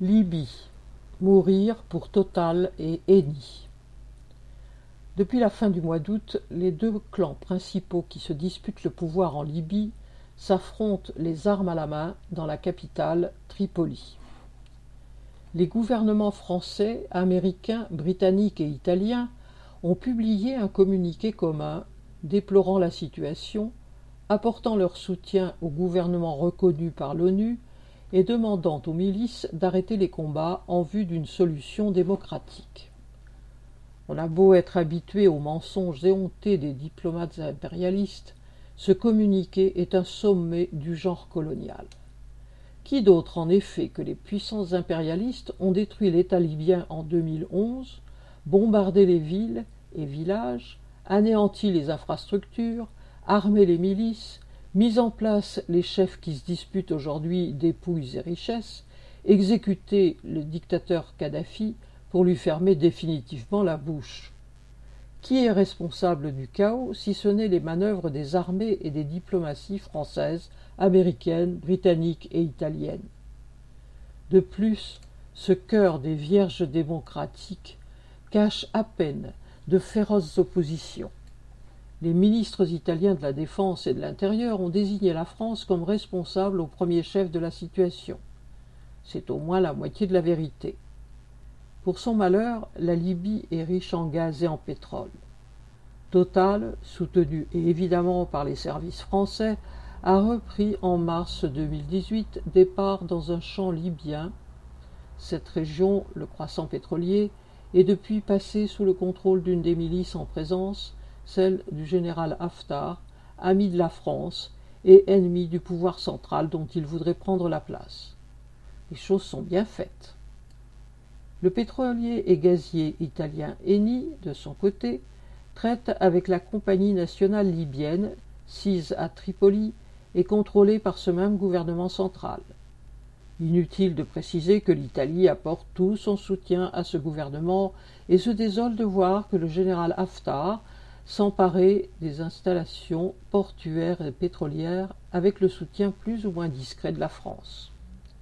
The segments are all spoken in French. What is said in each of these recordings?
Libye. Mourir pour Total et Eni. Depuis la fin du mois d'août, les deux clans principaux qui se disputent le pouvoir en Libye s'affrontent les armes à la main dans la capitale, Tripoli. Les gouvernements français, américains, britanniques et italiens ont publié un communiqué commun déplorant la situation, apportant leur soutien au gouvernement reconnu par l'ONU et demandant aux milices d'arrêter les combats en vue d'une solution démocratique. On a beau être habitué aux mensonges éhontés des diplomates impérialistes, ce communiqué est un sommet du genre colonial. Qui d'autre en effet que les puissances impérialistes ont détruit l'État libyen en 2011, bombardé les villes et villages, anéanti les infrastructures, armé les milices, mis en place les chefs qui se disputent aujourd'hui dépouilles et richesses, exécuté le dictateur Kadhafi pour lui fermer définitivement la bouche. Qui est responsable du chaos si ce n'est les manœuvres des armées et des diplomaties françaises, américaines, britanniques et italiennes? De plus, ce cœur des vierges démocratiques cache à peine de féroces oppositions. Les ministres italiens de la Défense et de l'Intérieur ont désigné la France comme responsable au premier chef de la situation. C'est au moins la moitié de la vérité. Pour son malheur, la Libye est riche en gaz et en pétrole. Total, soutenu et évidemment par les services français, a repris en mars 2018 des parts dans un champ libyen. Cette région, le croissant pétrolier, est depuis passée sous le contrôle d'une des milices en présence, celle du général Haftar, ami de la France et ennemi du pouvoir central dont il voudrait prendre la place. Les choses sont bien faites. Le pétrolier et gazier italien Eni, de son côté, traite avec la compagnie nationale libyenne, sise à Tripoli et contrôlée par ce même gouvernement central. Inutile de préciser que l'Italie apporte tout son soutien à ce gouvernement et se désole de voir que le général Haftar s'emparer des installations portuaires et pétrolières avec le soutien plus ou moins discret de la France.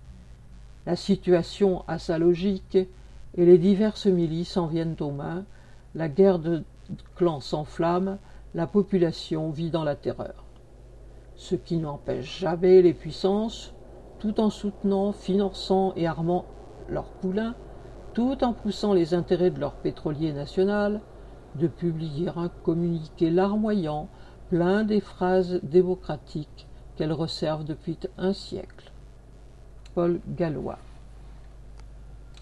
La situation a sa logique et les diverses milices en viennent aux mains, la guerre de clans s'enflamme, la population vit dans la terreur. Ce qui n'empêche jamais les puissances, tout en soutenant, finançant et armant leurs poulains, tout en poussant les intérêts de leur pétrolier national, de publier un communiqué larmoyant, plein des phrases démocratiques qu'elles resservent depuis un siècle. Paul Gallois.